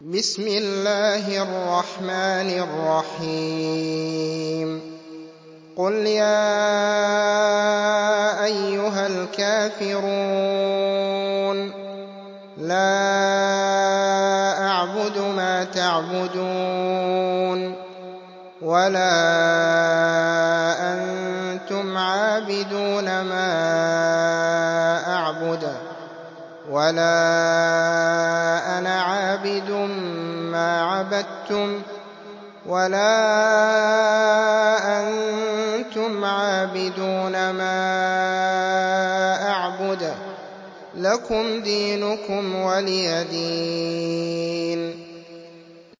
بسم الله الرحمن الرحيم قل يا أيها الكافرون لا أعبد ما تعبدون ولا أنتم عابدون ما أعبد ولا أنا عابد ما عبدتم ولا أنتم عابدون ما أعبد لكم دينكم ولي دين